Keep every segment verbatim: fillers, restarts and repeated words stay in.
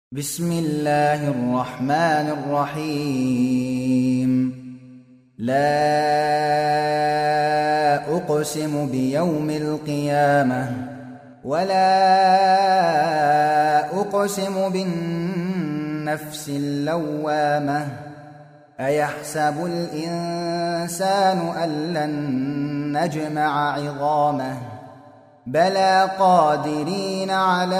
بسم الله الرحمن الرحيم. لا أقسم بيوم القيامة ولا أقسم بالنفس اللوامة. أيحسب الإنسان أن لن نجمع عظامه بلى قادرين على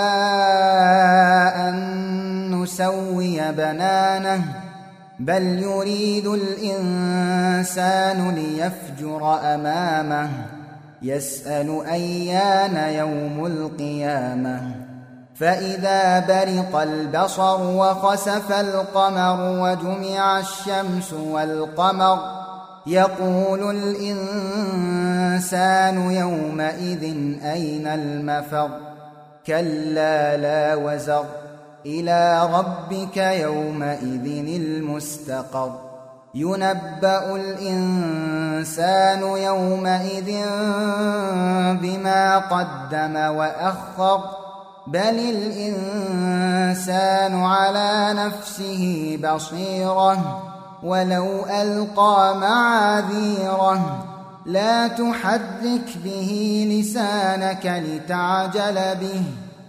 أن نسوي بنانه بل يريد الإنسان ليفجر أمامه يسأل أيان يوم القيامة. فإذا برق البصر وخسف القمر وجمع الشمس والقمر يقول الإنسان يومئذ أين المفر. كلا لا وزر إلى ربك يومئذ المستقر. ينبأ الإنسان يومئذ بما قدم وأخر بل الإنسان على نفسه بصيرة ولو ألقى معاذيره. لا تحرك به لسانك لتعجل به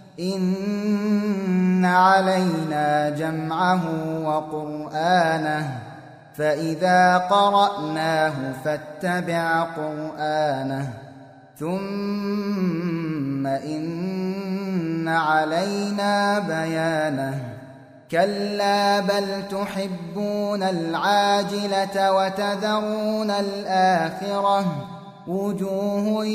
إن علينا جمعه وقرآنه فإذا قرأناه فاتبع قرآنه ثم إن علينا بيانه. كلا بل تحبون العاجلة وتذرون الآخرة وجوه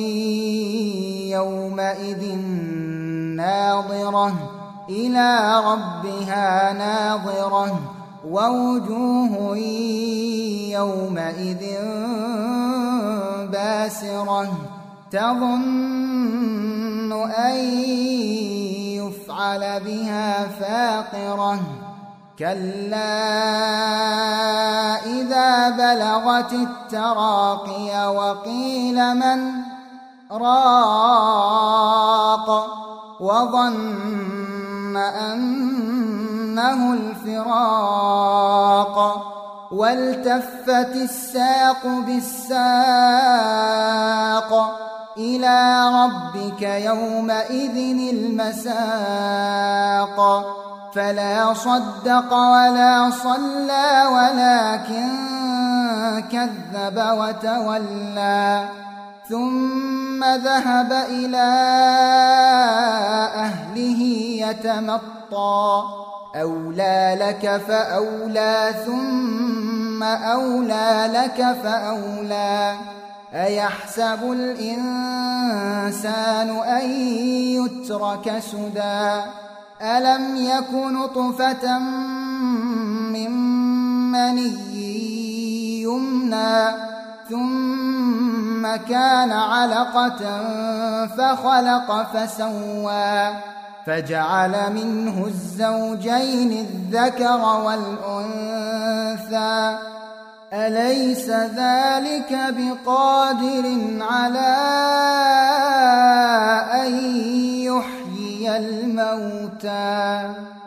يومئذ ناظرة إلى ربها ناظرة ووجوه يومئذ باسرة تظن أن يفعل بها فاقرة. كلا إذا بلغت التراقي وقيل من راق وظن أنه الفراق والتفت الساق بالساق إلى ربك يومئذ المساق. فلا صدق ولا صلى ولكن كذب وتولى ثم ذهب إلى أهله يتمطى. أولى لك فأولى ثم أولى لك فأولى. أيحسب الإنسان أن يترك سدى ألم يك نطفة من مني يمنى ثم كان علقة فخلق فسوى فجعل منه الزوجين الذكر والأنثى. أليس ذلك بقادر على أن يحيي الموتى؟